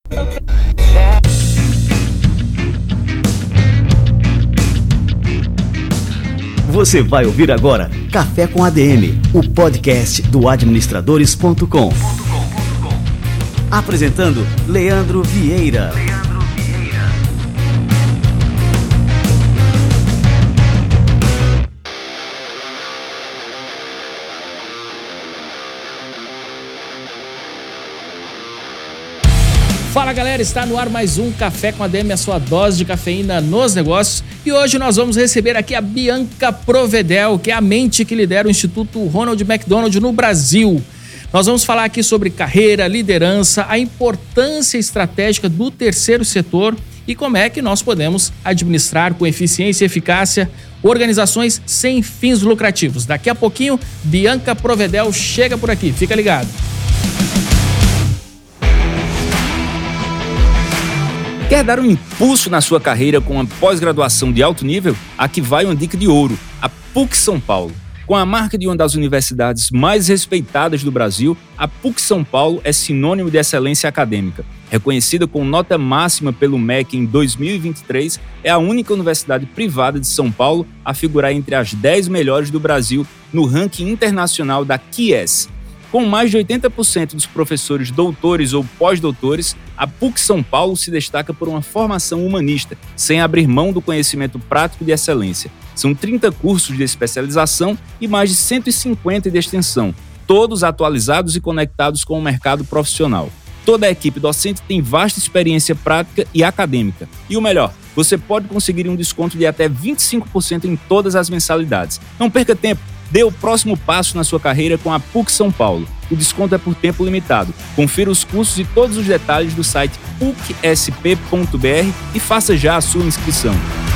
Você vai ouvir agora Café com ADM, o podcast do administradores.com. Apresentando Leandro Vieira. Fala galera, está no ar mais um Café com ADM, a sua dose de cafeína nos negócios. E hoje nós vamos receber aqui a Bianca Provedel, que é a mente que lidera o Instituto Ronald McDonald no Brasil. Nós vamos falar aqui sobre carreira, liderança, a importância estratégica do terceiro setor e como é que nós podemos administrar com eficiência e eficácia organizações sem fins lucrativos. Daqui a pouquinho, Bianca Provedel chega por aqui, fica ligado. Quer dar um impulso na sua carreira com uma pós-graduação de alto nível? Aqui vai uma dica de ouro, a PUC São Paulo. Com a marca de uma das universidades mais respeitadas do Brasil, a PUC São Paulo é sinônimo de excelência acadêmica. Reconhecida com nota máxima pelo MEC em 2023, é a única universidade privada de São Paulo a figurar entre as 10 melhores do Brasil no ranking internacional da QS. Com mais de 80% dos professores doutores ou pós-doutores, a PUC São Paulo se destaca por uma formação humanista, sem abrir mão do conhecimento prático de excelência. São 30 cursos de especialização e mais de 150 de extensão, todos atualizados e conectados com o mercado profissional. Toda a equipe docente tem vasta experiência prática e acadêmica. E o melhor, você pode conseguir um desconto de até 25% em todas as mensalidades. Não perca tempo! Dê o próximo passo na sua carreira com a PUC São Paulo. O desconto é por tempo limitado. Confira os cursos e todos os detalhes do site pucsp.br e faça já a sua inscrição.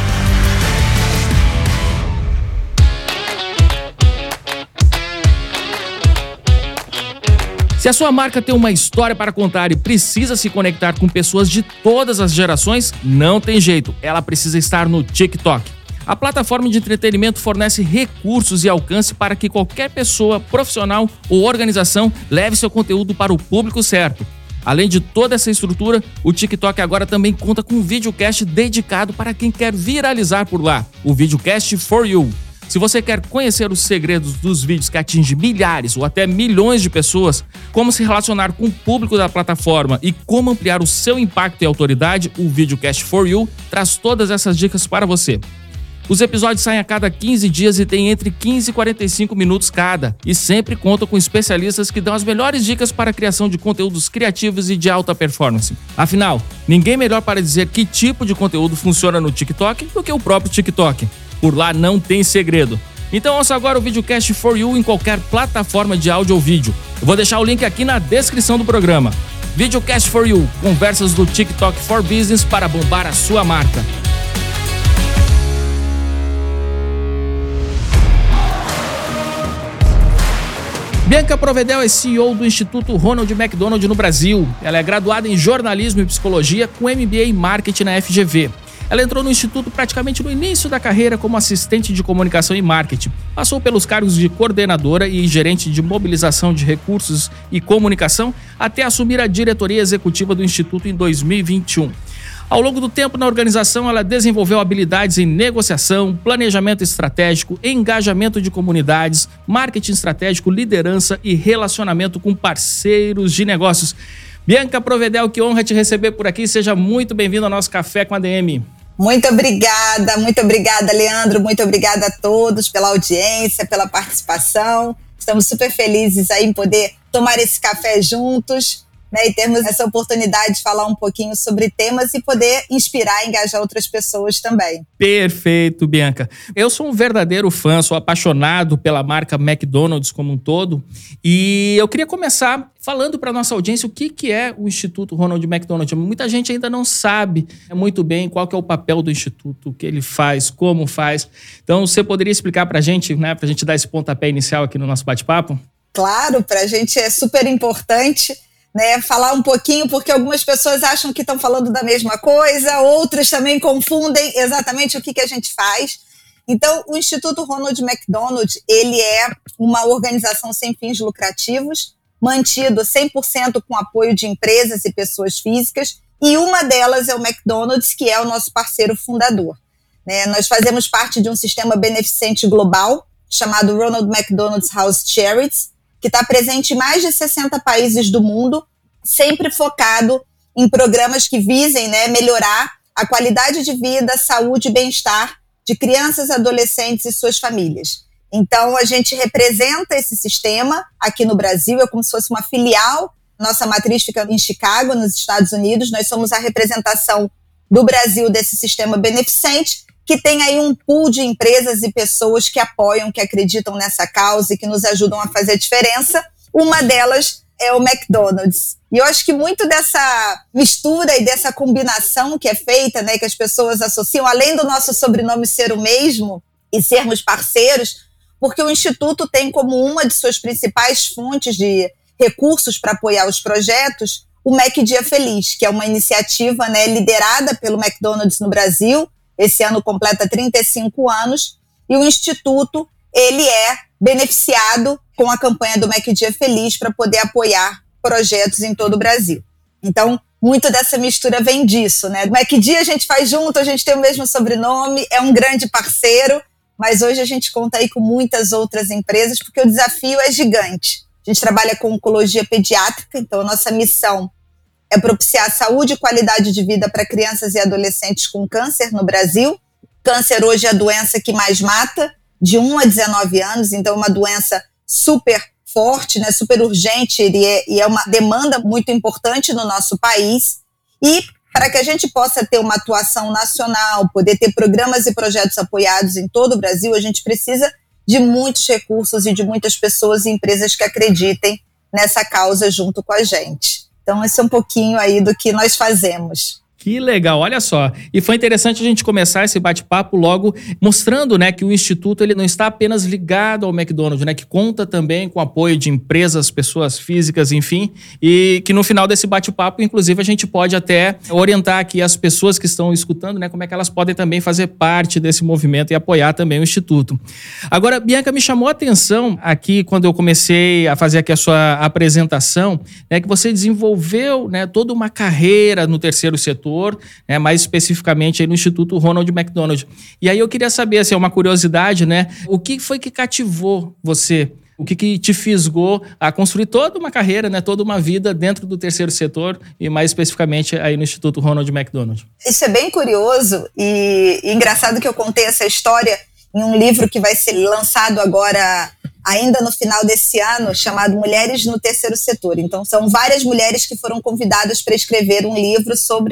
Se a sua marca tem uma história para contar e precisa se conectar com pessoas de todas as gerações, não tem jeito, ela precisa estar no TikTok. A plataforma de entretenimento fornece recursos e alcance para que qualquer pessoa, profissional ou organização leve seu conteúdo para o público certo. Além de toda essa estrutura, o TikTok agora também conta com um videocast dedicado para quem quer viralizar por lá, o Videocast for You. Se você quer conhecer os segredos dos vídeos que atingem milhares ou até milhões de pessoas, como se relacionar com o público da plataforma e como ampliar o seu impacto e autoridade, o Videocast for You traz todas essas dicas para você. Os episódios saem a cada 15 dias e têm entre 15 e 45 minutos cada, e sempre contam com especialistas que dão as melhores dicas para a criação de conteúdos criativos e de alta performance. Afinal, ninguém melhor para dizer que tipo de conteúdo funciona no TikTok do que o próprio TikTok. Por lá não tem segredo. Então ouça agora o Videocast for You em qualquer plataforma de áudio ou vídeo. Eu vou deixar o link aqui na descrição do programa. Videocast for You, conversas do TikTok for Business para bombar a sua marca. Bianca Provedel é CEO do Instituto Ronald McDonald no Brasil. Ela é graduada em jornalismo e psicologia com MBA em marketing na FGV. Ela entrou no Instituto praticamente no início da carreira como assistente de comunicação e marketing. Passou pelos cargos de coordenadora e gerente de mobilização de recursos e comunicação até assumir a diretoria executiva do Instituto em 2021. Ao longo do tempo na organização, ela desenvolveu habilidades em negociação, planejamento estratégico, engajamento de comunidades, marketing estratégico, liderança e relacionamento com parceiros de negócios. Bianca Provedel, que honra te receber por aqui. Seja muito bem-vindo ao nosso Café com ADM. Muito obrigada, Leandro. Muito obrigada a todos pela audiência, pela participação. Estamos super felizes aí em poder tomar esse café juntos, né, e termos essa oportunidade de falar um pouquinho sobre temas e poder inspirar e engajar outras pessoas também. Perfeito, Bianca. Eu sou um verdadeiro fã, sou apaixonado pela marca McDonald's como um todo, e eu queria começar falando para a nossa audiência o que é o Instituto Ronald McDonald. Muita gente ainda não sabe muito bem qual que é o papel do Instituto, o que ele faz, como faz. Então, você poderia explicar para a gente, né, para a gente dar esse pontapé inicial aqui no nosso bate-papo? Claro, para a gente é super importante, né, falar um pouquinho, porque algumas pessoas acham que estão falando da mesma coisa, outras também confundem exatamente o que a gente faz. Então, o Instituto Ronald McDonald, ele é uma organização sem fins lucrativos, mantido 100% com apoio de empresas e pessoas físicas, e uma delas é o McDonald's, que é o nosso parceiro fundador. Nós fazemos parte de um sistema beneficente global chamado Ronald McDonald's House Charities, que está presente em mais de 60 países do mundo, sempre focado em programas que visem, melhorar a qualidade de vida, saúde e bem-estar de crianças, adolescentes e suas famílias. Então, a gente representa esse sistema aqui no Brasil, é como se fosse uma filial. Nossa matriz fica em Chicago, nos Estados Unidos. Nós somos a representação do Brasil desse sistema beneficente, que tem aí um pool de empresas e pessoas que apoiam, que acreditam nessa causa e que nos ajudam a fazer a diferença. Uma delas é o McDonald's. E eu acho que muito dessa mistura e dessa combinação que é feita, que as pessoas associam, além do nosso sobrenome ser o mesmo e sermos parceiros, porque o Instituto tem como uma de suas principais fontes de recursos para apoiar os projetos o Mac Dia Feliz, que é uma iniciativa liderada pelo McDonald's no Brasil. Esse ano completa 35 anos, e o Instituto ele é beneficiado com a campanha do Mac Dia Feliz para poder apoiar projetos em todo o Brasil. Então, muito dessa mistura vem disso, O Mac Dia a gente faz junto, a gente tem o mesmo sobrenome, é um grande parceiro, mas hoje a gente conta aí com muitas outras empresas, porque o desafio é gigante. A gente trabalha com oncologia pediátrica, então a nossa missão é propiciar saúde e qualidade de vida para crianças e adolescentes com câncer no Brasil. Câncer hoje é a doença que mais mata, de 1 a 19 anos, então é uma doença super forte, super urgente, e é uma demanda muito importante no nosso país. E para que a gente possa ter uma atuação nacional, poder ter programas e projetos apoiados em todo o Brasil, a gente precisa de muitos recursos e de muitas pessoas e empresas que acreditem nessa causa junto com a gente. Então, esse é um pouquinho aí do que nós fazemos. Que legal, olha só. E foi interessante a gente começar esse bate-papo logo mostrando, que o Instituto ele não está apenas ligado ao McDonald's, que conta também com o apoio de empresas, pessoas físicas, enfim, e que no final desse bate-papo, inclusive, a gente pode até orientar aqui as pessoas que estão escutando, como é que elas podem também fazer parte desse movimento e apoiar também o Instituto. Agora, Bianca, me chamou a atenção aqui, quando eu comecei a fazer aqui a sua apresentação, que você desenvolveu, toda uma carreira no terceiro setor, mais especificamente aí no Instituto Ronald McDonald. E aí eu queria saber, assim, uma curiosidade, o que foi que cativou você? O que te fisgou a construir toda uma carreira, toda uma vida dentro do terceiro setor e mais especificamente aí no Instituto Ronald McDonald? Isso é bem curioso e engraçado que eu contei essa história em um livro que vai ser lançado agora, ainda no final desse ano, chamado Mulheres no Terceiro Setor. Então, são várias mulheres que foram convidadas para escrever um livro sobre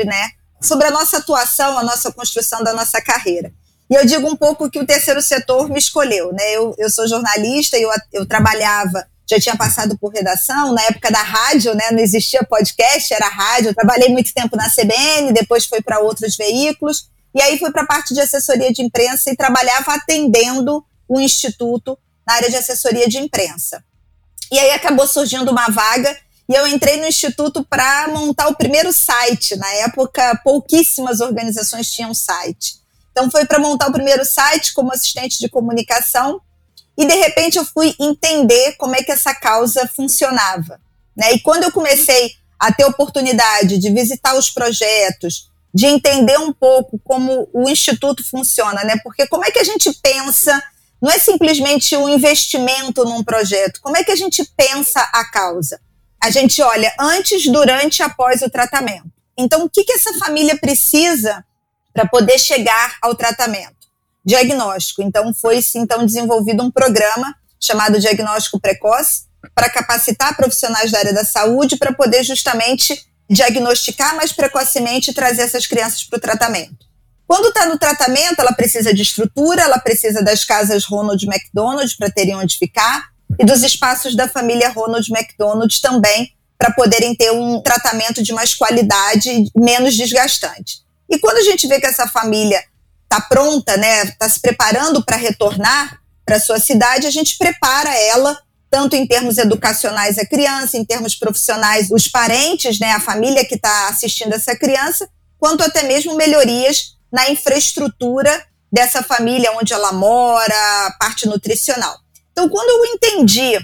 a nossa atuação, a nossa construção da nossa carreira. E eu digo um pouco que o terceiro setor me escolheu, Eu sou jornalista, eu trabalhava, já tinha passado por redação, na época da rádio, não existia podcast, era rádio. Eu trabalhei muito tempo na CBN, depois fui para outros veículos, e aí fui para a parte de assessoria de imprensa e trabalhava atendendo o Instituto na área de assessoria de imprensa. E aí acabou surgindo uma vaga e eu entrei no Instituto para montar o primeiro site. Na época, pouquíssimas organizações tinham site. Então foi para montar o primeiro site como assistente de comunicação e de repente eu fui entender como é que essa causa funcionava. E quando eu comecei a ter oportunidade de visitar os projetos, de entender um pouco como o Instituto funciona, Porque como é que a gente pensa, não é simplesmente um investimento num projeto, como é que a gente pensa a causa? A gente olha antes, durante e após o tratamento. Então, o que essa família precisa para poder chegar ao tratamento? Diagnóstico. Então, foi-se desenvolvido um programa chamado Diagnóstico Precoce para capacitar profissionais da área da saúde para poder justamente diagnosticar mais precocemente e trazer essas crianças para o tratamento. Quando está no tratamento, ela precisa de estrutura, ela precisa das casas Ronald McDonald para terem onde ficar e dos espaços da família Ronald McDonald também para poderem ter um tratamento de mais qualidade e menos desgastante. E quando a gente vê que essa família está pronta, está se preparando para retornar para a sua cidade, a gente prepara ela tanto em termos educacionais a criança, em termos profissionais os parentes, a família que está assistindo essa criança, quanto até mesmo melhorias na infraestrutura dessa família, onde ela mora, a parte nutricional. Então, quando eu entendi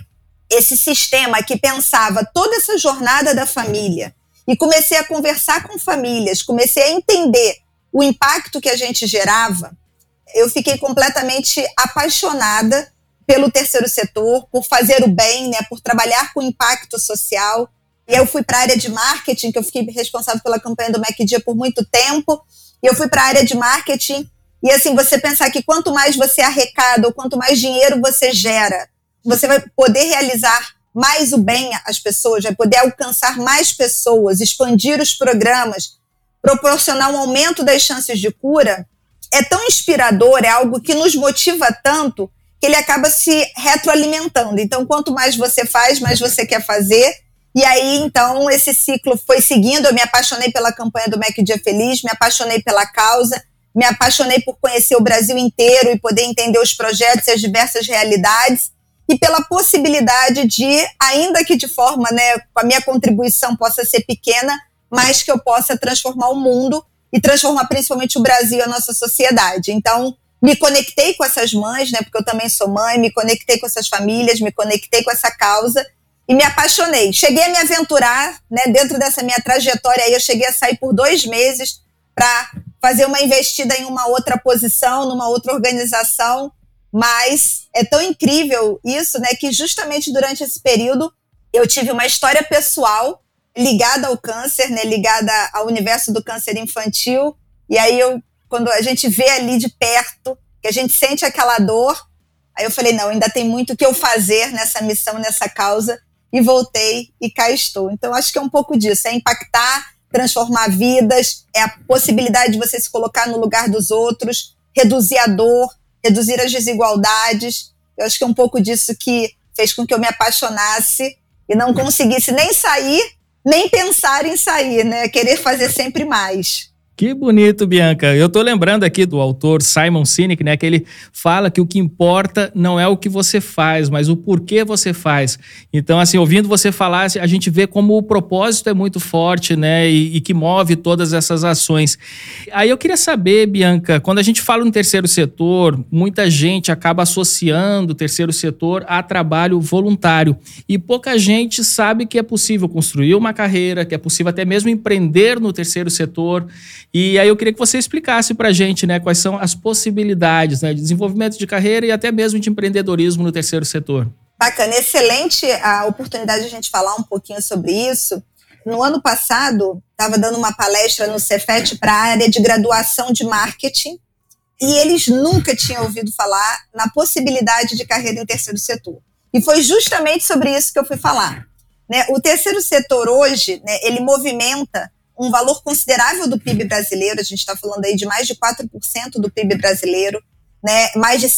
esse sistema que pensava toda essa jornada da família e comecei a conversar com famílias, comecei a entender o impacto que a gente gerava, eu fiquei completamente apaixonada pelo terceiro setor, por fazer o bem, né, por trabalhar com impacto social. E eu fui para a área de marketing, que eu fiquei responsável pela campanha do McDia por muito tempo, e eu fui para a área de marketing, e assim, você pensar que quanto mais você arrecada, ou quanto mais dinheiro você gera, você vai poder realizar mais o bem às pessoas, vai poder alcançar mais pessoas, expandir os programas, proporcionar um aumento das chances de cura, é tão inspirador, é algo que nos motiva tanto, que ele acaba se retroalimentando. Então, quanto mais você faz, mais você quer fazer. E aí, então, esse ciclo foi seguindo. Eu me apaixonei pela campanha do McDia Feliz, me apaixonei pela causa, me apaixonei por conhecer o Brasil inteiro e poder entender os projetos e as diversas realidades, e pela possibilidade de, ainda que de forma, né, com a minha contribuição possa ser pequena, mas que eu possa transformar o mundo e transformar principalmente o Brasil e a nossa sociedade. Então, me conectei com essas mães, né, porque eu também sou mãe, me conectei com essas famílias, me conectei com essa causa e me apaixonei. Cheguei a me aventurar, né, dentro dessa minha trajetória aí, eu cheguei a sair por 2 meses para fazer uma investida em uma outra posição, numa outra organização, mas é tão incrível isso, né, que justamente durante esse período eu tive uma história pessoal ligada ao câncer, né, ligada ao universo do câncer infantil, e aí quando a gente vê ali de perto, que a gente sente aquela dor, aí eu falei, não, ainda tem muito o que eu fazer nessa missão, nessa causa, e voltei e cá estou. Então, acho que é um pouco disso, é impactar, transformar vidas, é a possibilidade de você se colocar no lugar dos outros, reduzir a dor, reduzir as desigualdades. Eu acho que é um pouco disso que fez com que eu me apaixonasse e não conseguisse nem sair, nem pensar em sair, né? Querer fazer sempre mais. Que bonito, Bianca. Eu tô lembrando aqui do autor Simon Sinek, né, que ele fala que o que importa não é o que você faz, mas o porquê você faz. Então, assim, ouvindo você falar, a gente vê como o propósito é muito forte, né, e que move todas essas ações. Aí eu queria saber, Bianca, quando a gente fala no terceiro setor, muita gente acaba associando o terceiro setor a trabalho voluntário. E pouca gente sabe que é possível construir uma carreira, que é possível até mesmo empreender no terceiro setor. E aí eu queria que você explicasse para a gente, né, quais são as possibilidades, né, de desenvolvimento de carreira e até mesmo de empreendedorismo no terceiro setor. Bacana, excelente a oportunidade de a gente falar um pouquinho sobre isso. No ano passado, estava dando uma palestra no Cefet para a área de graduação de marketing e eles nunca tinham ouvido falar na possibilidade de carreira em terceiro setor. E foi justamente sobre isso que eu fui falar. Né? O terceiro setor hoje, né, ele movimenta um valor considerável do PIB brasileiro, a gente está falando aí de mais de 4% do PIB brasileiro, né? Mais de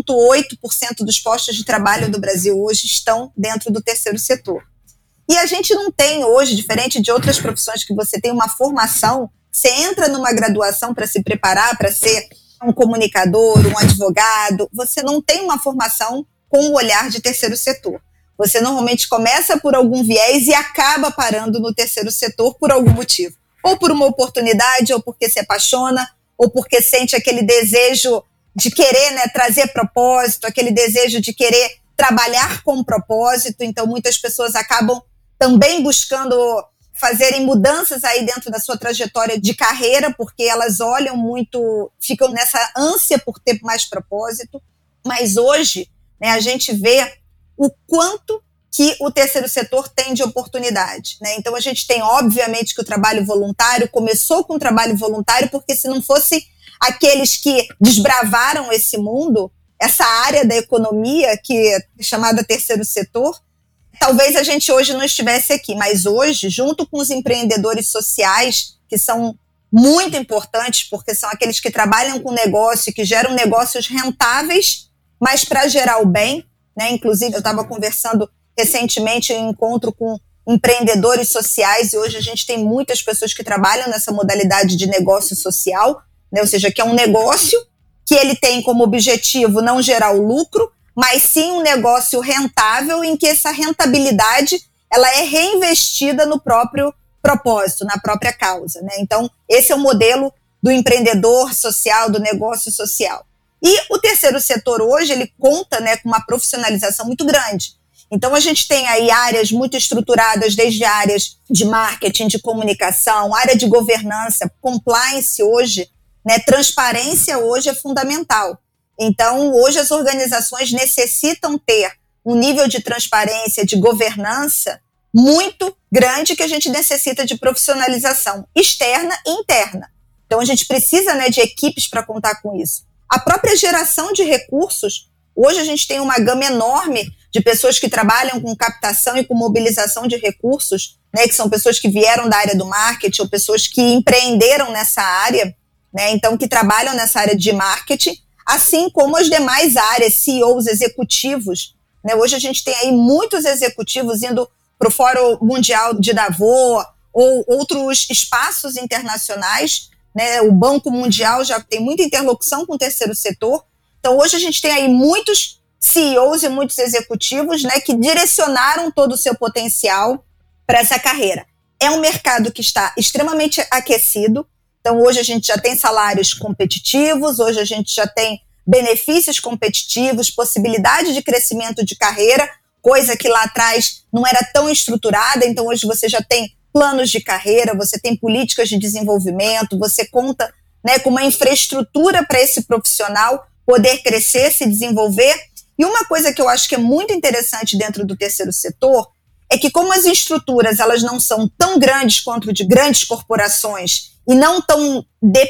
5,8% dos postos de trabalho do Brasil hoje estão dentro do terceiro setor. E a gente não tem hoje, diferente de outras profissões que você tem uma formação, você entra numa graduação para se preparar, para ser um comunicador, um advogado, você não tem uma formação com o olhar de terceiro setor. Você normalmente começa por algum viés e acaba parando no terceiro setor por algum motivo. Ou por uma oportunidade, ou porque se apaixona, ou porque sente aquele desejo de querer, né, trazer propósito, aquele desejo de querer trabalhar com propósito. Então, muitas pessoas acabam também buscando fazerem mudanças aí dentro da sua trajetória de carreira, porque elas olham muito, ficam nessa ânsia por ter mais propósito. Mas hoje, né, a gente vê o quanto que o terceiro setor tem de oportunidade, né? Então a gente tem, obviamente, que o trabalho voluntário começou com o trabalho voluntário, porque se não fosse aqueles que desbravaram esse mundo, essa área da economia que é chamada terceiro setor, talvez a gente hoje não estivesse aqui, mas hoje, junto com os empreendedores sociais, que são muito importantes, porque são aqueles que trabalham com negócio, que geram negócios rentáveis, mas para gerar o bem, né? Inclusive, eu estava conversando recentemente em um encontro com empreendedores sociais e hoje a gente tem muitas pessoas que trabalham nessa modalidade de negócio social, né? Ou seja, que é um negócio que ele tem como objetivo não gerar o lucro, mas sim um negócio rentável em que essa rentabilidade ela é reinvestida no próprio propósito, na própria causa, né? Então, esse é o modelo do empreendedor social, do negócio social. E o terceiro setor hoje, ele conta, né, com uma profissionalização muito grande. Então, a gente tem aí áreas muito estruturadas, desde áreas de marketing, de comunicação, área de governança, compliance hoje, né, transparência hoje é fundamental. Então, hoje as organizações necessitam ter um nível de transparência, de governança muito grande que a gente necessita de profissionalização externa e interna. Então, a gente precisa, né, de equipes para contar com isso. A própria geração de recursos, hoje a gente tem uma gama enorme de pessoas que trabalham com captação e com mobilização de recursos, né, que são pessoas que vieram da área do marketing ou pessoas que empreenderam nessa área, né, então que trabalham nessa área de marketing, assim como as demais áreas, CEOs, executivos. Né, hoje a gente tem aí muitos executivos indo para o Fórum Mundial de Davos ou outros espaços internacionais, né, o Banco Mundial já tem muita interlocução com o terceiro setor. Então, hoje a gente tem aí muitos CEOs e muitos executivos, né, que direcionaram todo o seu potencial para essa carreira. É um mercado que está extremamente aquecido. Então, hoje a gente já tem salários competitivos, hoje a gente já tem benefícios competitivos, possibilidade de crescimento de carreira, coisa que lá atrás não era tão estruturada. Então, hoje você já tem planos de carreira, você tem políticas de desenvolvimento, você conta, né, com uma infraestrutura para esse profissional poder crescer, se desenvolver. E uma coisa que eu acho que é muito interessante dentro do terceiro setor é que, como as estruturas elas não são tão grandes quanto de grandes corporações e não tão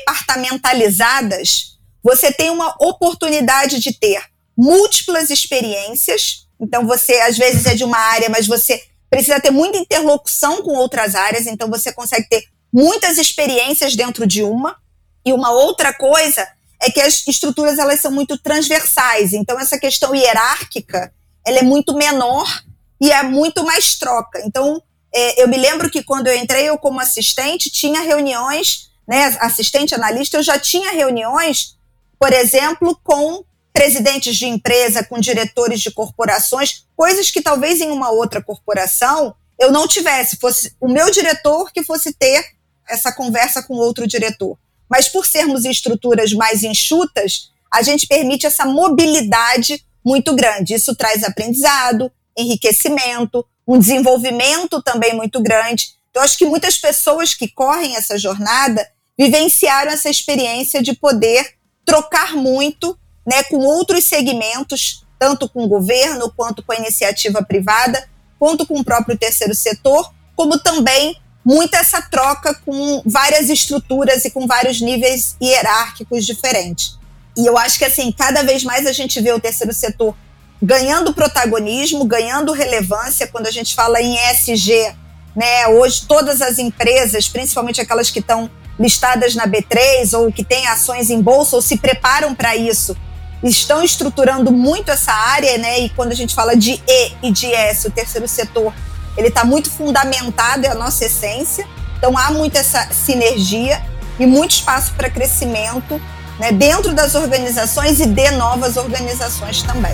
departamentalizadas, você tem uma oportunidade de ter múltiplas experiências. Então, você às vezes é de uma área, mas você precisa ter muita interlocução com outras áreas, então você consegue ter muitas experiências dentro de uma. E uma outra coisa é que as estruturas elas são muito transversais, então essa questão hierárquica ela é muito menor e é muito mais troca. Então, eu me lembro que quando eu entrei, eu como assistente, tinha reuniões, né, assistente analista, eu já tinha reuniões, por exemplo, com presidentes de empresa, com diretores de corporações, coisas que talvez em uma outra corporação eu não tivesse, fosse o meu diretor que fosse ter essa conversa com outro diretor. Mas por sermos estruturas mais enxutas, a gente permite essa mobilidade muito grande. Isso traz aprendizado, enriquecimento, um desenvolvimento também muito grande. Então, acho que muitas pessoas que correm essa jornada vivenciaram essa experiência de poder trocar muito, né, com outros segmentos, tanto com o governo, quanto com a iniciativa privada, quanto com o próprio terceiro setor, como também muita essa troca com várias estruturas e com vários níveis hierárquicos diferentes. E eu acho que, assim, cada vez mais a gente vê o terceiro setor ganhando protagonismo, ganhando relevância. Quando a gente fala em ESG, né, hoje todas as empresas, principalmente aquelas que estão listadas na B3 ou que têm ações em bolsa ou se preparam para isso, estão estruturando muito essa área, né? E quando a gente fala de E e de S, o terceiro setor, ele está muito fundamentado, é a nossa essência. Então há muita essa sinergia e muito espaço para crescimento, né, dentro das organizações e de novas organizações também.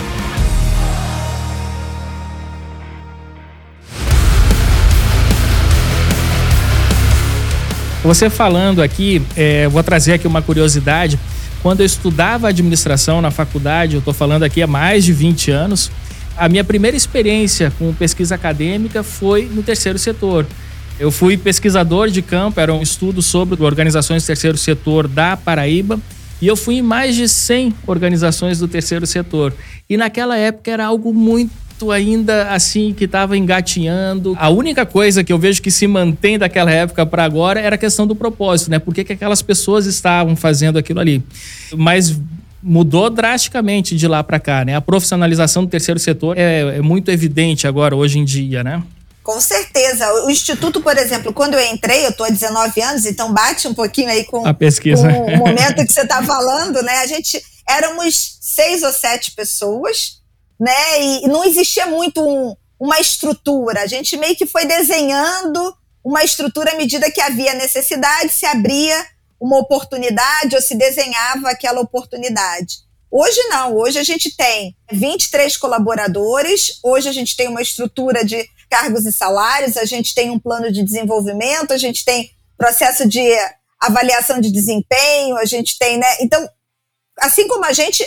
Você falando aqui, vou trazer aqui uma curiosidade. Quando eu estudava administração na faculdade, eu estou falando aqui há mais de 20 anos, a minha primeira experiência com pesquisa acadêmica foi no terceiro setor. Eu fui pesquisador de campo, era um estudo sobre organizações do terceiro setor da Paraíba, e eu fui em mais de 100 organizações do terceiro setor. E naquela época era algo muito ainda assim, que estava engatinhando. A única coisa que eu vejo que se mantém daquela época para agora era a questão do propósito, né? Por que aquelas pessoas estavam fazendo aquilo ali? Mas mudou drasticamente de lá para cá, né? A profissionalização do terceiro setor é muito evidente agora, hoje em dia, né? Com certeza. O Instituto, por exemplo, quando eu entrei, eu estou há 19 anos, então bate um pouquinho aí com a pesquisa. Com o momento que você está falando, né? A gente éramos 6 ou 7 pessoas, né? E não existia muito uma estrutura. A gente meio que foi desenhando uma estrutura à medida que havia necessidade, se abria uma oportunidade ou se desenhava aquela oportunidade. Hoje não, hoje a gente tem 23 colaboradores, hoje a gente tem uma estrutura de cargos e salários, a gente tem um plano de desenvolvimento, a gente tem processo de avaliação de desempenho, a gente tem, né? Então, assim como a gente,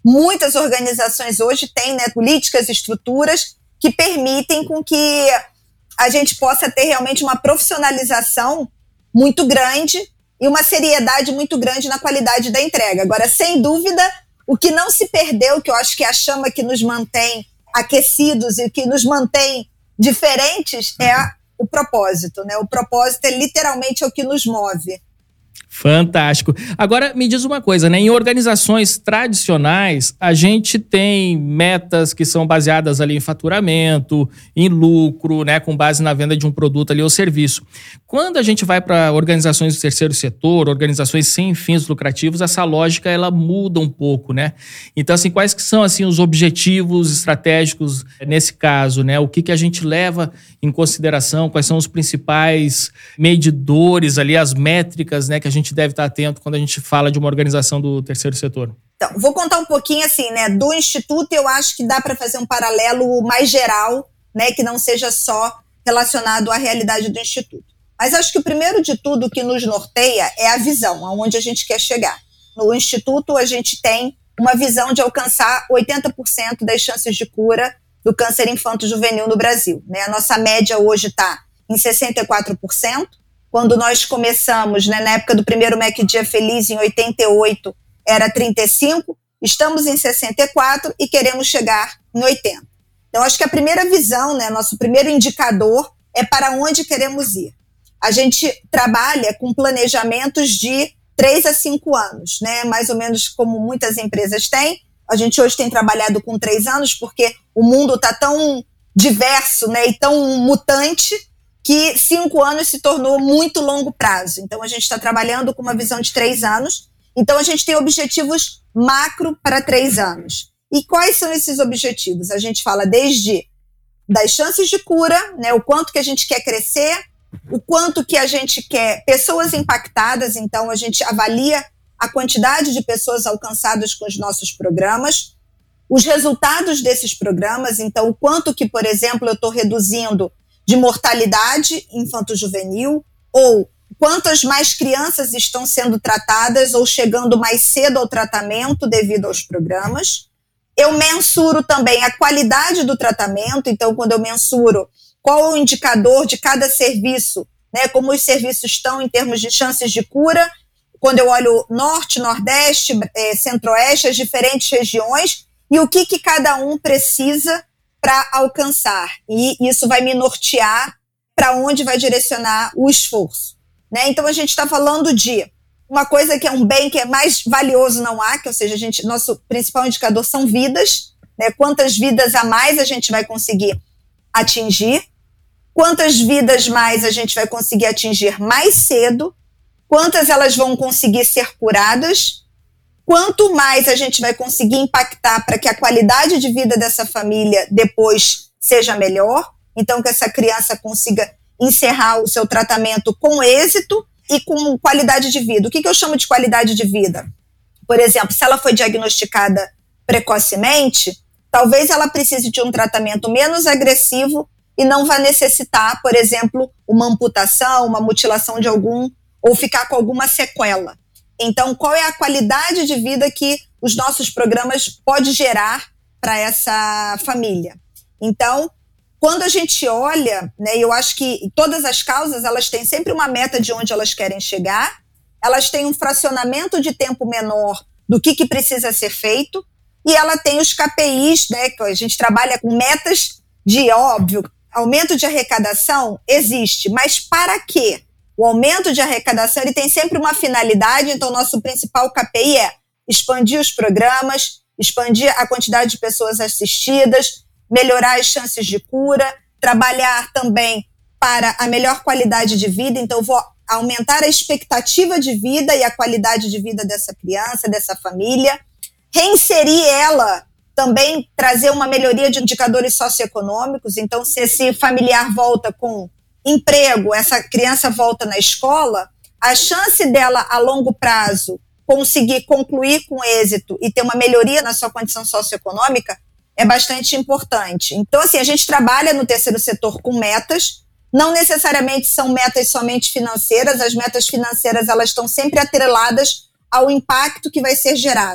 muitas organizações hoje têm, né, políticas, estruturas que permitem com que a gente possa ter realmente uma profissionalização muito grande e uma seriedade muito grande na qualidade da entrega. Agora, sem dúvida, o que não se perdeu, que eu acho que é a chama que nos mantém aquecidos e que nos mantém diferentes, é o propósito, né? O propósito é literalmente o que nos move. Fantástico. Agora, me diz uma coisa, né? Em organizações tradicionais, a gente tem metas que são baseadas ali em faturamento, em lucro, né? Com base na venda de um produto ali ou serviço. Quando a gente vai para organizações do terceiro setor, organizações sem fins lucrativos, essa lógica, ela muda um pouco, né? Então, assim, quais que são, assim, os objetivos estratégicos nesse caso, né? O que a gente leva em consideração? Quais são os principais medidores ali, as métricas, né? Que a gente deve estar atento quando a gente fala de uma organização do terceiro setor? Então, vou contar um pouquinho assim, né, do Instituto. Eu acho que dá para fazer um paralelo mais geral, né, que não seja só relacionado à realidade do Instituto. Mas acho que o primeiro de tudo que nos norteia é a visão, aonde a gente quer chegar. No Instituto, a gente tem uma visão de alcançar 80% das chances de cura do câncer infanto-juvenil no Brasil, né? A nossa média hoje está em 64%. Quando nós começamos, né, na época do primeiro MEC Dia Feliz, em 88, era 35%, estamos em 64% e queremos chegar em 80%. Então, acho que a primeira visão, né, nosso primeiro indicador é para onde queremos ir. A gente trabalha com planejamentos de 3 a 5 anos, né, mais ou menos como muitas empresas têm. A gente hoje tem trabalhado com 3 anos porque o mundo está tão diverso, né, e tão mutante, que 5 anos se tornou muito longo prazo. Então, a gente está trabalhando com uma visão de 3 anos. Então, a gente tem objetivos macro para 3 anos. E quais são esses objetivos? A gente fala desde das chances de cura, né, o quanto que a gente quer crescer, o quanto que a gente quer pessoas impactadas. Então, a gente avalia a quantidade de pessoas alcançadas com os nossos programas, os resultados desses programas. Então, o quanto que, por exemplo, eu estou reduzindo de mortalidade infanto-juvenil, ou quantas mais crianças estão sendo tratadas ou chegando mais cedo ao tratamento devido aos programas. Eu mensuro também a qualidade do tratamento. Então, quando eu mensuro qual é o indicador de cada serviço, né, como os serviços estão em termos de chances de cura, quando eu olho norte, nordeste, centro-oeste, as diferentes regiões, e o que cada um precisa para alcançar, e isso vai me nortear para onde vai direcionar o esforço, né? Então, a gente está falando de uma coisa que é um bem que é mais valioso não há, que, ou seja, nosso principal indicador são vidas, né? Quantas vidas a mais a gente vai conseguir atingir, quantas vidas mais a gente vai conseguir atingir mais cedo, quantas elas vão conseguir ser curadas, quanto mais a gente vai conseguir impactar para que a qualidade de vida dessa família depois seja melhor, então que essa criança consiga encerrar o seu tratamento com êxito e com qualidade de vida. O que eu chamo de qualidade de vida? Por exemplo, se ela foi diagnosticada precocemente, talvez ela precise de um tratamento menos agressivo e não vai necessitar, por exemplo, uma amputação, uma mutilação de algum, ou ficar com alguma sequela. Então, qual é a qualidade de vida que os nossos programas podem gerar para essa família? Então, quando a gente olha, né, eu acho que todas as causas, elas têm sempre uma meta de onde elas querem chegar, elas têm um fracionamento de tempo menor do que precisa ser feito, e ela tem os KPIs, né, que a gente trabalha com metas de, óbvio, aumento de arrecadação existe, mas para quê? O aumento de arrecadação, ele tem sempre uma finalidade. Então, nosso principal KPI é expandir os programas, expandir a quantidade de pessoas assistidas, melhorar as chances de cura, trabalhar também para a melhor qualidade de vida. Então, vou aumentar a expectativa de vida e a qualidade de vida dessa criança, dessa família, reinserir ela, também trazer uma melhoria de indicadores socioeconômicos. Então, se esse familiar volta com emprego, essa criança volta na escola, a chance dela a longo prazo conseguir concluir com êxito e ter uma melhoria na sua condição socioeconômica é bastante importante. Então, assim, a gente trabalha no terceiro setor com metas, não necessariamente são metas somente financeiras. As metas financeiras, elas estão sempre atreladas ao impacto que vai ser gerado.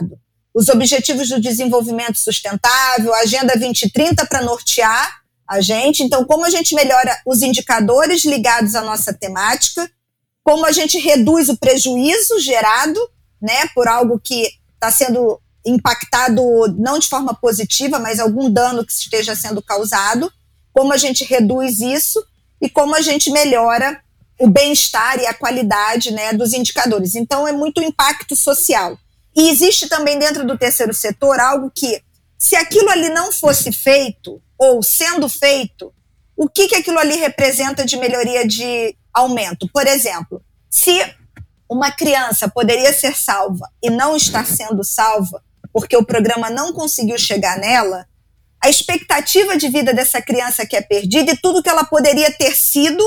os Objetivos do Desenvolvimento Sustentável, a Agenda 2030 para nortear a gente. Então, como a gente melhora os indicadores ligados à nossa temática, como a gente reduz o prejuízo gerado, né, por algo que está sendo impactado não de forma positiva, mas algum dano que esteja sendo causado, como a gente reduz isso e como a gente melhora o bem-estar e a qualidade, né, dos indicadores. Então, é muito impacto social. E existe também dentro do terceiro setor algo que, se aquilo ali não fosse feito, ou sendo feito, o que aquilo ali representa de melhoria de aumento? Por exemplo, se uma criança poderia ser salva e não está sendo salva porque o programa não conseguiu chegar nela, a expectativa de vida dessa criança que é perdida e tudo que ela poderia ter sido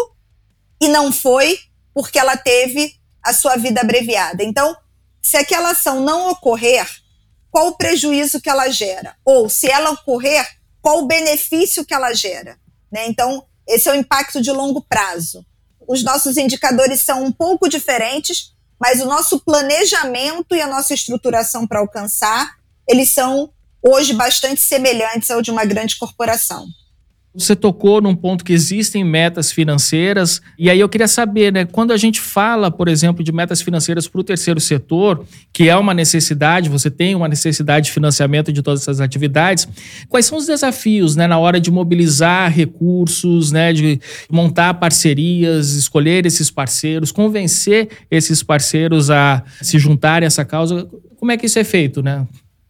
e não foi porque ela teve a sua vida abreviada. Então, se aquela ação não ocorrer, qual o prejuízo que ela gera? Ou, se ela ocorrer, qual o benefício que ela gera? Né? Então, esse é o impacto de longo prazo. Os nossos indicadores são um pouco diferentes, mas o nosso planejamento e a nossa estruturação para alcançar, eles são hoje bastante semelhantes ao de uma grande corporação. Você tocou num ponto que existem metas financeiras, e aí eu queria saber, né, quando a gente fala, por exemplo, de metas financeiras para o terceiro setor, que é uma necessidade, você tem uma necessidade de financiamento de todas essas atividades, quais são os desafios, né, na hora de mobilizar recursos, né, de montar parcerias, escolher esses parceiros, convencer esses parceiros a se juntarem a essa causa? Como é que isso é feito, né?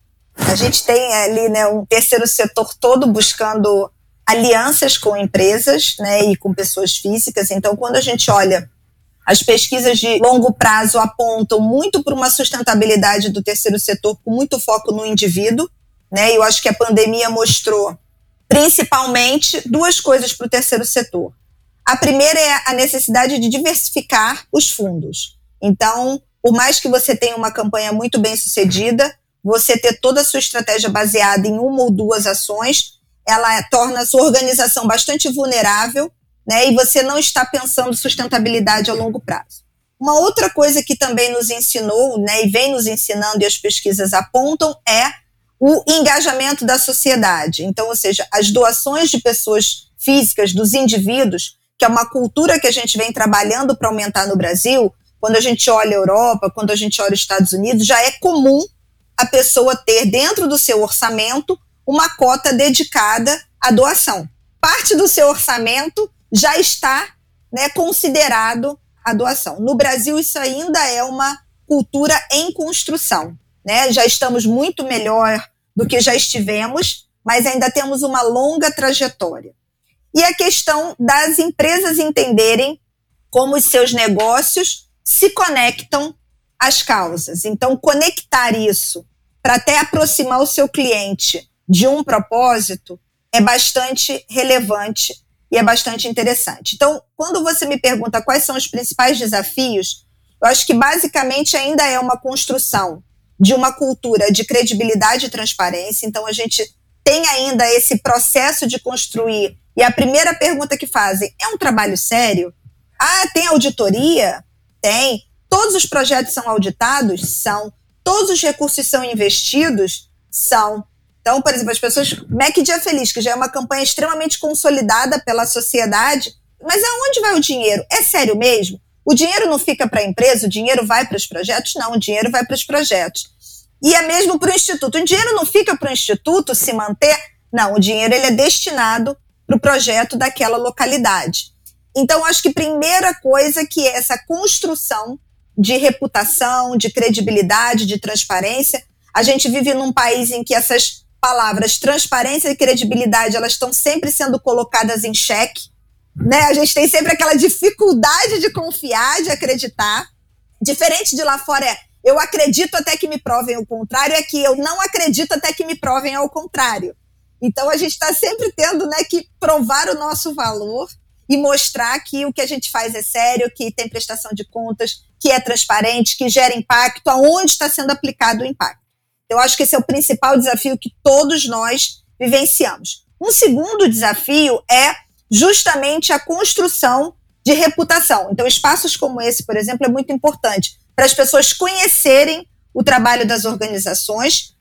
A gente tem ali, né, um terceiro setor todo buscando alianças com empresas, né, e com pessoas físicas. Então, quando a gente olha, as pesquisas de longo prazo apontam muito para uma sustentabilidade do terceiro setor, com muito foco no indivíduo, né, e eu acho que a pandemia mostrou principalmente duas coisas para o terceiro setor. A primeira é a necessidade de diversificar os fundos. Então, por mais que você tenha uma campanha muito bem sucedida, você ter toda a sua estratégia baseada em uma ou duas ações, ela torna a sua organização bastante vulnerável, né, e você não está pensando sustentabilidade a longo prazo. Uma outra coisa que também nos ensinou, né, e vem nos ensinando e as pesquisas apontam, é o engajamento da sociedade. Então, ou seja, as doações de pessoas físicas, dos indivíduos, que é uma cultura que a gente vem trabalhando para aumentar no Brasil. Quando a gente olha a Europa, quando a gente olha os Estados Unidos, já é comum a pessoa ter dentro do seu orçamento uma cota dedicada à doação. Parte do seu orçamento já está, né, considerado a doação. No Brasil, isso ainda é uma cultura em construção, né? Já estamos muito melhor do que já estivemos, mas ainda temos uma longa trajetória. E a questão das empresas entenderem como os seus negócios se conectam às causas. Então, conectar isso para até aproximar o seu cliente de um propósito é bastante relevante e é bastante interessante. Então, quando você me pergunta quais são os principais desafios, eu acho que basicamente ainda é uma construção de uma cultura de credibilidade e transparência. Então, a gente tem ainda esse processo de construir, e a primeira pergunta que fazem, é um trabalho sério? Ah, tem auditoria? Tem. Todos os projetos são auditados? São. Todos os recursos são investidos? São. Então, por exemplo, as pessoas, Mac Dia Feliz, que já é uma campanha extremamente consolidada pela sociedade, mas aonde vai o dinheiro? É sério mesmo? O dinheiro não fica para a empresa, o dinheiro vai para os projetos? Não, o dinheiro vai para os projetos. E é mesmo para o Instituto. O dinheiro não fica para o Instituto se manter? Não, o dinheiro ele é destinado para o projeto daquela localidade. Então, acho que a primeira coisa que é essa construção de reputação, de credibilidade, de transparência. A gente vive num país em que essas palavras transparência e credibilidade, elas estão sempre sendo colocadas em xeque, né? A gente tem sempre aquela dificuldade de confiar, de acreditar. Diferente de lá fora eu acredito até que me provem o contrário, é que eu não acredito até que me provem ao contrário. Então a gente está sempre tendo, né, que provar o nosso valor e mostrar que o que a gente faz é sério, que tem prestação de contas, que é transparente, que gera impacto, aonde está sendo aplicado o impacto. Eu acho que esse é o principal desafio que todos nós vivenciamos. Um segundo desafio é justamente a construção de reputação. Então, espaços como esse, por exemplo, é muito importante para as pessoas conhecerem o trabalho das organizações,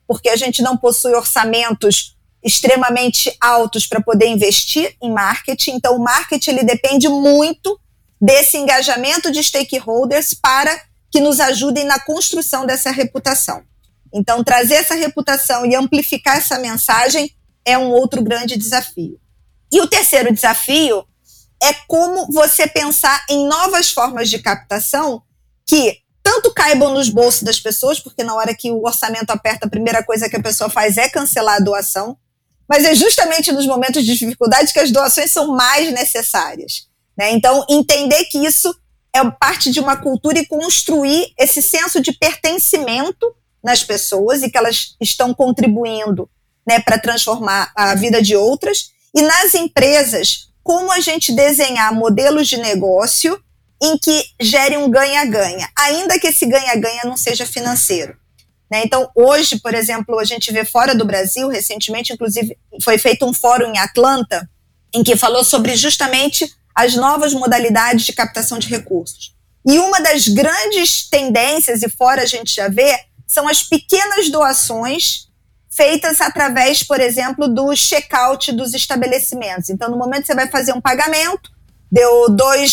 porque a gente não possui orçamentos extremamente altos para poder investir em marketing. Então, o marketing ele depende muito desse engajamento de stakeholders para que nos ajudem na construção dessa reputação. Então, trazer essa reputação e amplificar essa mensagem é um outro grande desafio. E o terceiro desafio é como você pensar em novas formas de captação que tanto caibam nos bolsos das pessoas, porque na hora que o orçamento aperta, a primeira coisa que a pessoa faz é cancelar a doação, mas é justamente nos momentos de dificuldade que as doações são mais necessárias, né? Então, entender que isso é parte de uma cultura e construir esse senso de pertencimento nas pessoas e que elas estão contribuindo, né, para transformar a vida de outras. E nas empresas, como a gente desenhar modelos de negócio em que gere um ganha-ganha, ainda que esse ganha-ganha não seja financeiro. Né? Então, hoje, por exemplo, a gente vê fora do Brasil, recentemente, inclusive, foi feito um fórum em Atlanta, em que falou sobre justamente as novas modalidades de captação de recursos. E uma das grandes tendências, e fora a gente já vê, são as pequenas doações feitas através, por exemplo, do check-out dos estabelecimentos. Então, no momento que você vai fazer um pagamento, deu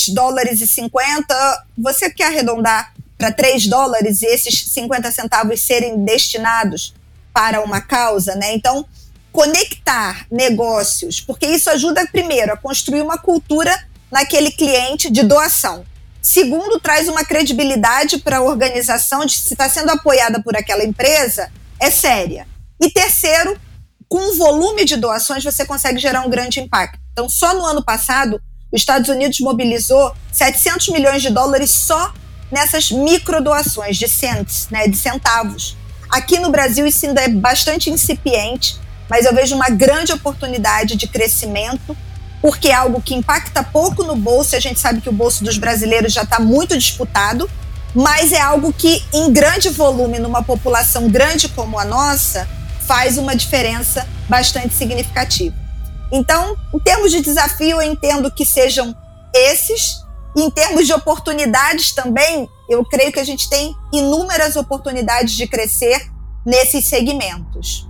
$2,50, você quer arredondar para $3 e esses 50 centavos serem destinados para uma causa, né? Então, conectar negócios, porque isso ajuda, primeiro, a construir uma cultura naquele cliente de doação. Segundo, traz uma credibilidade para a organização de se está sendo apoiada por aquela empresa, é séria. E terceiro, com o volume de doações, você consegue gerar um grande impacto. Então, só no ano passado, os Estados Unidos mobilizou $700 milhões só nessas microdoações de cents, né, de centavos. Aqui no Brasil, isso ainda é bastante incipiente, mas eu vejo uma grande oportunidade de crescimento, porque é algo que impacta pouco no bolso, e a gente sabe que o bolso dos brasileiros já está muito disputado, mas é algo que, em grande volume, numa população grande como a nossa, faz uma diferença bastante significativa. Então, em termos de desafio, eu entendo que sejam esses. Em termos de oportunidades também, eu creio que a gente tem inúmeras oportunidades de crescer nesses segmentos.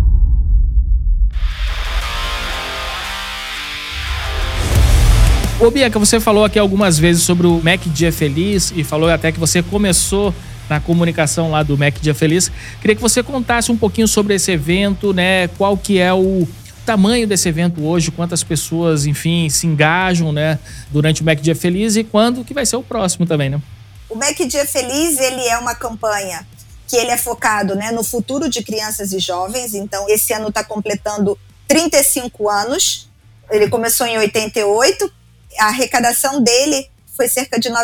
Ô Bianca, você falou aqui algumas vezes sobre o Mac Dia Feliz e falou até que você começou na comunicação lá do Mac Dia Feliz. Queria que você contasse um pouquinho sobre esse evento, né? Qual que é o tamanho desse evento hoje, quantas pessoas, enfim, se engajam, né, durante o Mac Dia Feliz e quando que vai ser o próximo também, né? O Mac Dia Feliz, ele é uma campanha que ele é focado, né, no futuro de crianças e jovens. Então, esse ano está completando 35 anos. Ele começou em 88. A arrecadação dele foi cerca de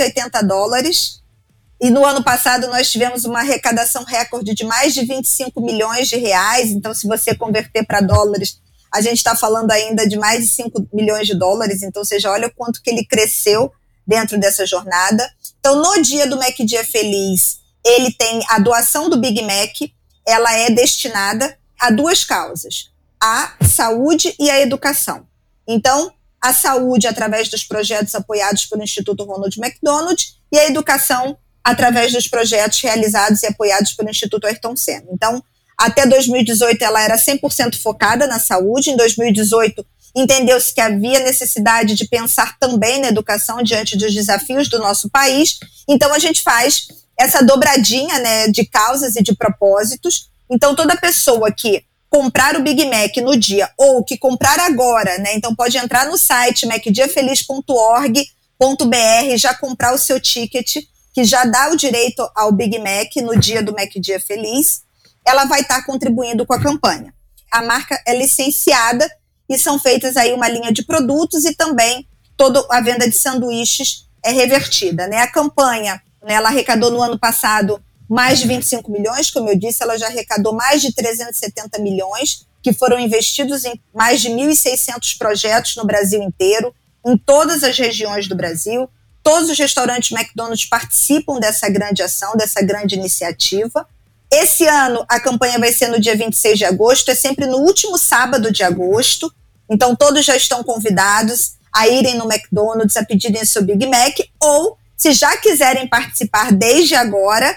$980. E no ano passado nós tivemos uma arrecadação recorde de mais de 25 milhões de reais. Então, se você converter para dólares, a gente está falando ainda de mais de 5 milhões de dólares. Então, você já olha o quanto que ele cresceu dentro dessa jornada. Então, no dia do Mac Dia Feliz, ele tem a doação do Big Mac. Ela é destinada a duas causas: a saúde e a educação. Então, a saúde através dos projetos apoiados pelo Instituto Ronald McDonald e a educação através dos projetos realizados e apoiados pelo Instituto Ayrton Senna. Então, até 2018 ela era 100% focada na saúde. Em 2018 entendeu-se que havia necessidade de pensar também na educação diante dos desafios do nosso país. Então, a gente faz essa dobradinha, né, de causas e de propósitos. Então, toda pessoa que comprar o Big Mac no dia ou que comprar agora, né, então pode entrar no site macdiafeliz.org.br e já comprar o seu ticket, que já dá o direito ao Big Mac no dia do Mac Dia Feliz. Ela vai estar contribuindo com a campanha. A marca é licenciada e são feitas aí uma linha de produtos e também toda a venda de sanduíches é revertida, né? A campanha, né, ela arrecadou no ano passado mais de 25 milhões, como eu disse, ela já arrecadou mais de 370 milhões, que foram investidos em mais de 1.600 projetos no Brasil inteiro, em todas as regiões do Brasil. Todos os restaurantes McDonald's participam dessa grande ação, dessa grande iniciativa. Esse ano, a campanha vai ser no dia 26 de agosto, é sempre no último sábado de agosto. Então, todos já estão convidados a irem no McDonald's, a pedirem seu Big Mac, ou, se já quiserem participar desde agora,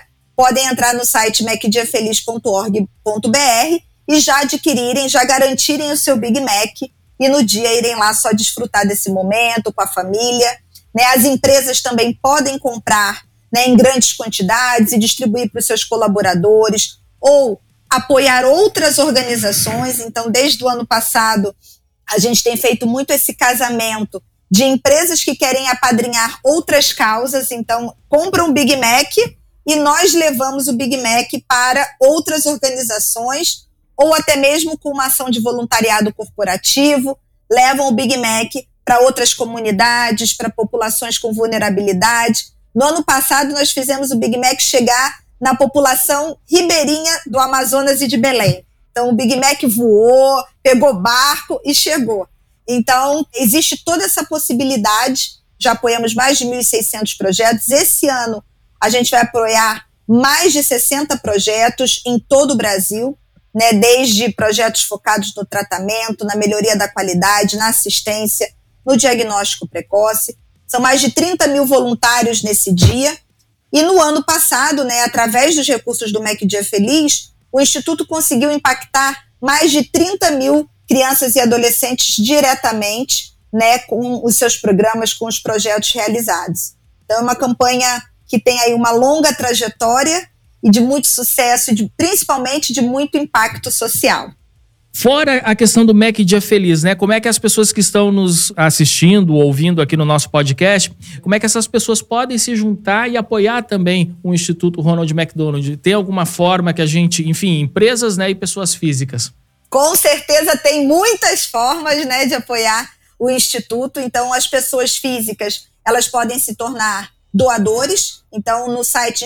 podem entrar no site macdiafeliz.org.br e já adquirirem, já garantirem o seu Big Mac e no dia irem lá só desfrutar desse momento com a família. Né? As empresas também podem comprar, né, em grandes quantidades e distribuir para os seus colaboradores ou apoiar outras organizações. Então, desde o ano passado, a gente tem feito muito esse casamento de empresas que querem apadrinhar outras causas. Então, compram o Big Mac e nós levamos o Big Mac para outras organizações ou até mesmo com uma ação de voluntariado corporativo, levam o Big Mac para outras comunidades, para populações com vulnerabilidade. No ano passado, nós fizemos o Big Mac chegar na população ribeirinha do Amazonas e de Belém. Então, o Big Mac voou, pegou barco e chegou. Então, existe toda essa possibilidade. Já apoiamos mais de 1.600 projetos. Esse ano, a gente vai apoiar mais de 60 projetos em todo o Brasil, né, desde projetos focados no tratamento, na melhoria da qualidade, na assistência, no diagnóstico precoce. São mais de 30 mil voluntários nesse dia. E no ano passado, né, através dos recursos do Mac Dia Feliz, o Instituto conseguiu impactar mais de 30 mil crianças e adolescentes diretamente, né, com os seus programas, com os projetos realizados. Então, é uma campanha que tem aí uma longa trajetória e de muito sucesso, e principalmente de muito impacto social. Fora a questão do Mac Dia Feliz, né? Como é que as pessoas que estão nos assistindo, ouvindo aqui no nosso podcast, como é que essas pessoas podem se juntar e apoiar também o Instituto Ronald McDonald? Tem alguma forma que a gente, enfim, empresas, né, e pessoas físicas? Com certeza tem muitas formas, né, de apoiar o Instituto. Então, as pessoas físicas, elas podem se tornar doadores. Então, no site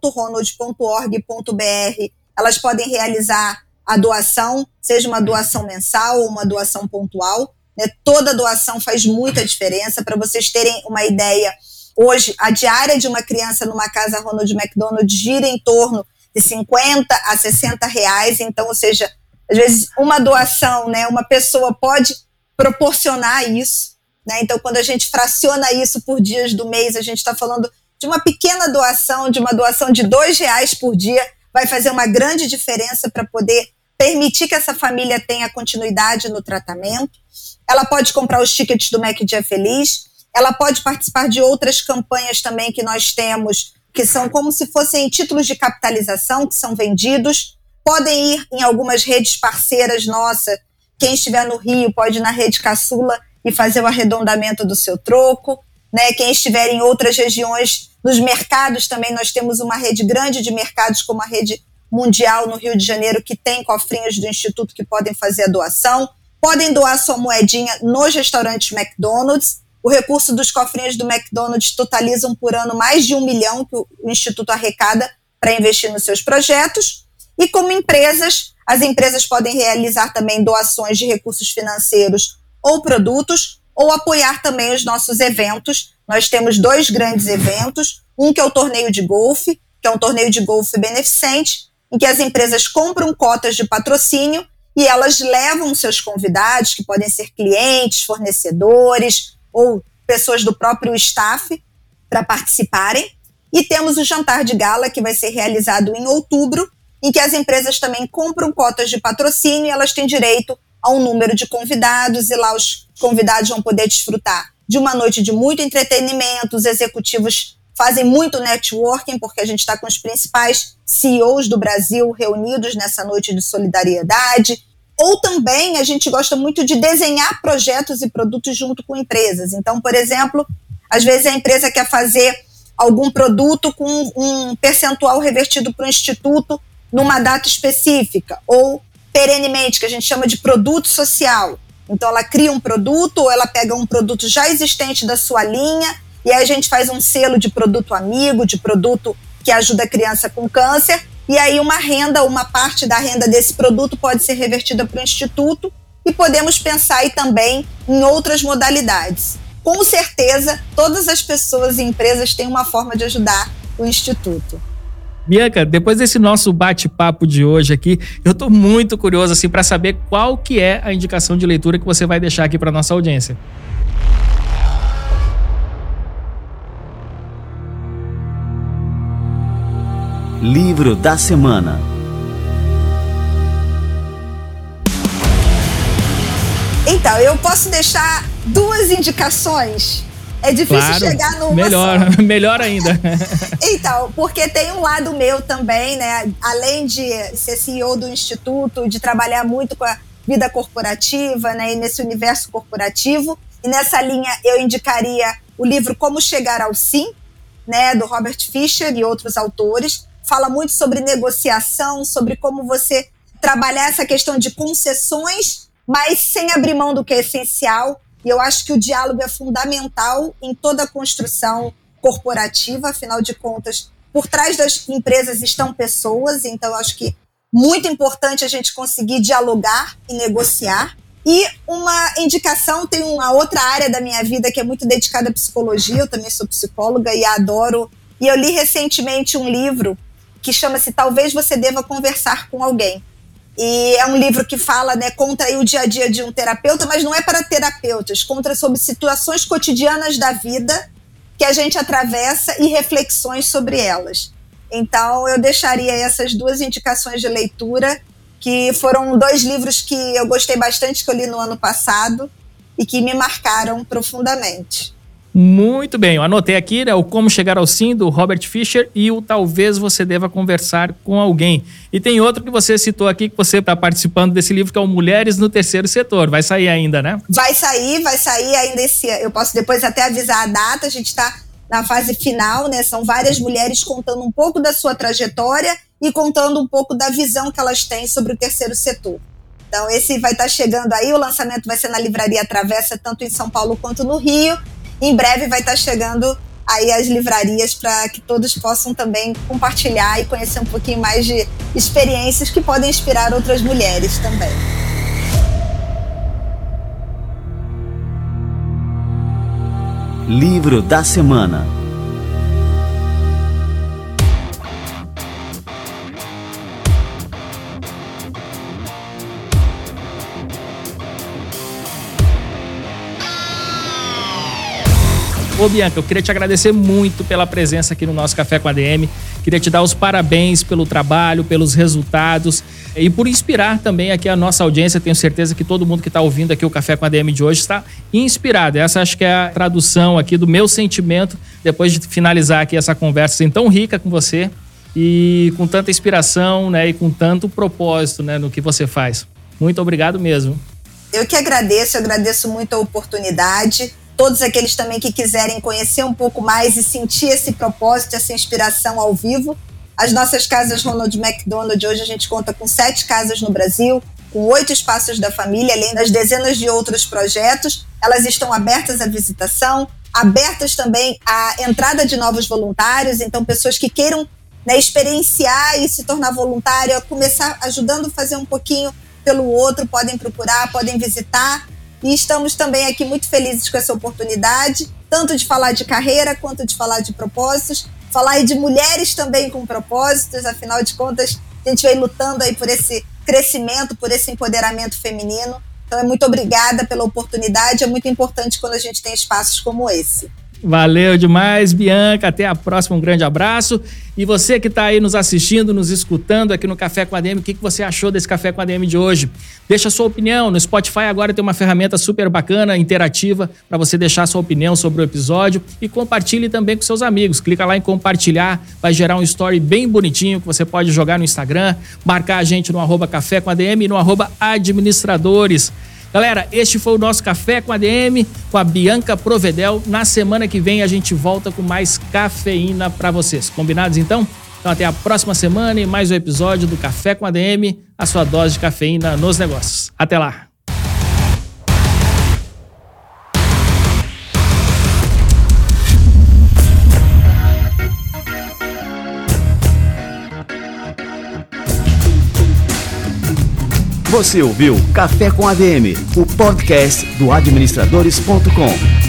institutoronald.org.br, elas podem realizar a doação, seja uma doação mensal ou uma doação pontual, né? Toda doação faz muita diferença. Para vocês terem uma ideia, hoje a diária de uma criança numa casa Ronald McDonald gira em torno de 50 a 60 reais. Então, ou seja, às vezes uma doação, né, uma pessoa pode proporcionar isso, né? Então, quando a gente fraciona isso por dias do mês, a gente está falando de uma pequena doação, de uma doação de R$2 por dia, vai fazer uma grande diferença para poder permitir que essa família tenha continuidade no tratamento. Ela pode comprar os tickets do Mac Dia Feliz, ela pode participar de outras campanhas também que nós temos, que são como se fossem títulos de capitalização que são vendidos. Podem ir em algumas redes parceiras nossas. Quem estiver no Rio pode ir na Rede Caçula e fazer o arredondamento do seu troco, né? Quem estiver em outras regiões, nos mercados também, nós temos uma rede grande de mercados, como a Rede Mundial no Rio de Janeiro, que tem cofrinhos do Instituto que podem fazer a doação. Podem doar sua moedinha nos restaurantes McDonald's. O recurso dos cofrinhos do McDonald's totalizam por ano mais de 1 milhão que o Instituto arrecada para investir nos seus projetos. E como empresas, as empresas podem realizar também doações de recursos financeiros ou produtos, ou apoiar também os nossos eventos. Nós temos 2 grandes eventos, um que é o torneio de golfe, que é um torneio de golfe beneficente, em que as empresas compram cotas de patrocínio e elas levam seus convidados, que podem ser clientes, fornecedores ou pessoas do próprio staff, para participarem. E temos o jantar de gala, que vai ser realizado em outubro, em que as empresas também compram cotas de patrocínio e elas têm direito a um número de convidados, e lá os convidados vão poder desfrutar de uma noite de muito entretenimento. Os executivos fazem muito networking, porque a gente está com os principais CEOs do Brasil reunidos nessa noite de solidariedade. Ou também a gente gosta muito de desenhar projetos e produtos junto com empresas. Então, por exemplo, às vezes a empresa quer fazer algum produto com um percentual revertido para o Instituto numa data específica, ou perenemente, que a gente chama de produto social. Então ela cria um produto, ou ela pega um produto já existente da sua linha, e aí a gente faz um selo de produto amigo, de produto que ajuda a criança com câncer, e aí uma parte da renda desse produto pode ser revertida para o Instituto, e podemos pensar aí também em outras modalidades. Com certeza, todas as pessoas e empresas têm uma forma de ajudar o Instituto. Bianca, depois desse nosso bate-papo de hoje aqui, eu tô muito curioso assim para saber qual que é a indicação de leitura que você vai deixar aqui para nossa audiência. Livro da semana. Então, eu posso deixar 2 indicações? É difícil chegar numa melhor ainda. Então, porque tem um lado meu também, né? Além de ser CEO do Instituto, de trabalhar muito com a vida corporativa, né? E nesse universo corporativo. E nessa linha eu indicaria o livro Como Chegar ao Sim, né? Do Robert Fisher e outros autores. Fala muito sobre negociação, sobre como você trabalhar essa questão de concessões, mas sem abrir mão do que é essencial. E eu acho que o diálogo é fundamental em toda a construção corporativa, afinal de contas, por trás das empresas estão pessoas, então eu acho que muito importante a gente conseguir dialogar e negociar. E uma indicação, tem uma outra área da minha vida que é muito dedicada à psicologia, eu também sou psicóloga e adoro. E eu li recentemente um livro que chama-se Talvez Você Deva Conversar com Alguém. E é um livro que fala, né, contra o dia a dia de um terapeuta, mas não é para terapeutas, contra sobre situações cotidianas da vida que a gente atravessa e reflexões sobre elas. Então eu deixaria essas 2 indicações de leitura, que foram 2 livros que eu gostei bastante, que eu li no ano passado e que me marcaram profundamente. Muito bem, eu anotei aqui, né, o Como Chegar ao Sim, do Robert Fisher, e o Talvez Você Deva Conversar com Alguém. E tem outro que você citou aqui, que você está participando desse livro, que é o Mulheres no Terceiro Setor. Vai sair ainda, né? Vai sair ainda esse ano. Eu posso depois até avisar a data, a gente está na fase final, né? São várias mulheres contando um pouco da sua trajetória e contando um pouco da visão que elas têm sobre o terceiro setor. Então esse vai estar chegando aí, o lançamento vai ser na Livraria Travessa, tanto em São Paulo quanto no Rio. Em breve vai estar chegando aí as livrarias para que todos possam também compartilhar e conhecer um pouquinho mais de experiências que podem inspirar outras mulheres também. Livro da semana. Ô Bianca, eu queria te agradecer muito pela presença aqui no nosso Café com a ADM. Queria te dar os parabéns pelo trabalho, pelos resultados e por inspirar também aqui a nossa audiência. Tenho certeza que todo mundo que está ouvindo aqui o Café com a ADM de hoje está inspirado. Essa acho que é a tradução aqui do meu sentimento depois de finalizar aqui essa conversa assim, tão rica com você e com tanta inspiração, né, e com tanto propósito, né, no que você faz. Muito obrigado mesmo. Eu que agradeço muito a oportunidade. Todos aqueles também que quiserem conhecer um pouco mais e sentir esse propósito, essa inspiração ao vivo. As nossas casas Ronald McDonald, hoje a gente conta com 7 casas no Brasil, com 8 espaços da família, além das dezenas de outros projetos. Elas estão abertas à visitação, abertas também à entrada de novos voluntários, então pessoas que queiram, né, experienciar e se tornar voluntário, começar ajudando a fazer um pouquinho pelo outro, podem procurar, podem visitar. E estamos também aqui muito felizes com essa oportunidade, tanto de falar de carreira quanto de falar de propósitos, falar aí de mulheres também com propósitos, afinal de contas, a gente vem lutando aí por esse crescimento, por esse empoderamento feminino. Então, muito obrigada pela oportunidade, é muito importante quando a gente tem espaços como esse. Valeu demais, Bianca. Até a próxima, um grande abraço. E você que está aí nos assistindo, nos escutando aqui no Café com a ADM, o que você achou desse Café com a ADM de hoje? Deixa a sua opinião. No Spotify agora tem uma ferramenta super bacana, interativa, para você deixar a sua opinião sobre o episódio e compartilhe também com seus amigos. Clica lá em compartilhar, vai gerar um story bem bonitinho que você pode jogar no Instagram, marcar a gente no @Café com a ADM e no @administradores. Galera, este foi o nosso Café com a ADM, com a Bianca Provedel. Na semana que vem a gente volta com mais cafeína para vocês. Combinados então? Então até a próxima semana e mais um episódio do Café com a ADM, a sua dose de cafeína nos negócios. Até lá! Você ouviu Café com ADM, o podcast do administradores.com.